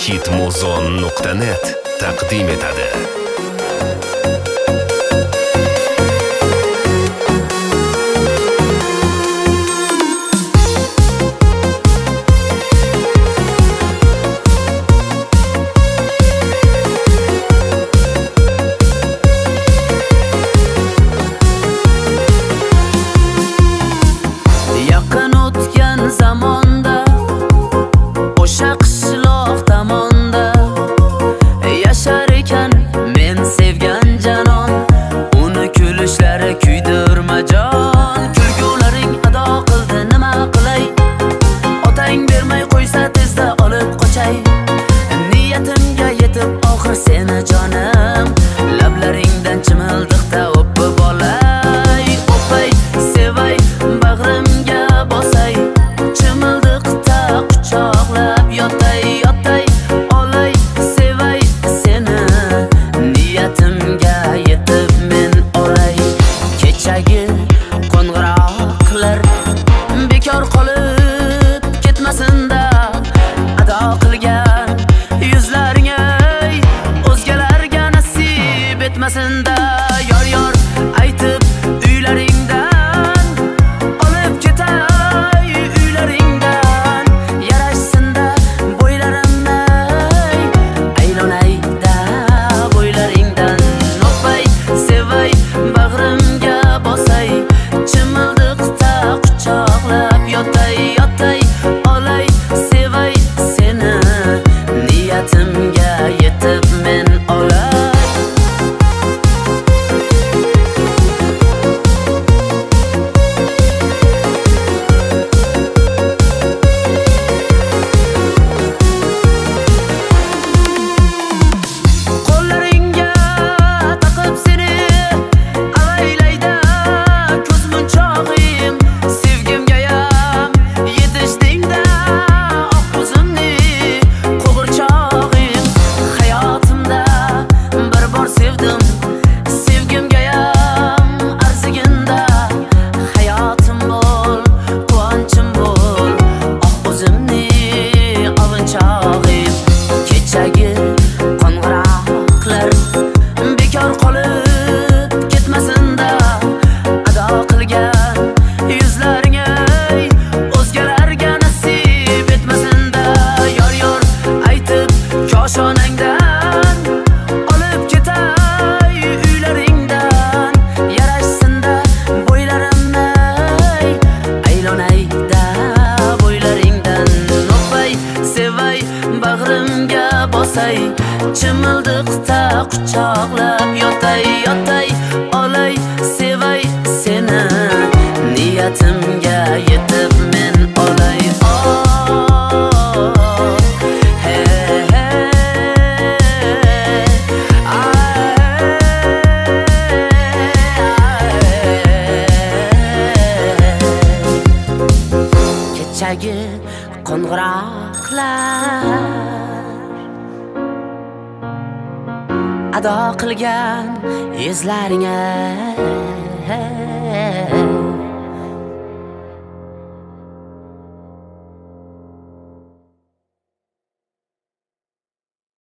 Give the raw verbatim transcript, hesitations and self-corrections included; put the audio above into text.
hitmuzon nuqta net taqdim etadi. Yaqin o'tgan zamonda o'sha qishloq tomonda yashar ekan men sevgan janon, uni kulishlari kuydirmajon. Kulgularing ado qildi, nima qilay? Otang bermay qo'ysa tezda olib qochay. Niyatimga yetib oxir seni jonim, lablaringdan chimildiqda o'pib olay. O'pay, sevay, bag'rimga bosay, chimildiqda quchoqlab yotay, yotay, olay, sevay seni. Niyatimga yetib men olay. Kechagi qo'ng'iroqlar bekor qolib ketmasin-da, ado qilgan yuzlaring ey o'zgalarga nasib etmasin-da. Yor yor aytib uylaringdan olib ketay, uylaringdan yarashsin-da bo'ylarimni aylonay-da bo'ylaringdan. O'pay, sevay, bag'rimga bosay, chimildiqda quchoqlab yotay, yotay, olay, sevay seni. Niyatimga yetib men olay. Qo'llaringga taqib seni avaylayda ko'z munchog'im, sevgimgayam yetishdingda oq ko'zimni qo'g'irchog'im. Hayotimda bir bor sevdim, sevgimgayam arziginda. Hayotim bo'l, quvonchim bo'l, oq ko'zimni ovunchog'im. Kechagi qo'ng'iroqlar bekor qolib ketmasin-da, ado qilgan yuzlaring ey o'zgalarga nasib etmasin-da. Yor yor aytib koshonangdan olib ketay, uylaringdan yarashsin-da bo'ylarimni aylonay-da bo'ylaringdan. O'pay, sevay, bag'rimga bosay, chimildiqda quchoqlab yotay, yotay, olay, sevay seni. Niyatimga yetib men olay. Oh, hey, hey, ay, kechagi qo'ng'iroqlar ado qilgan yuzlaring ey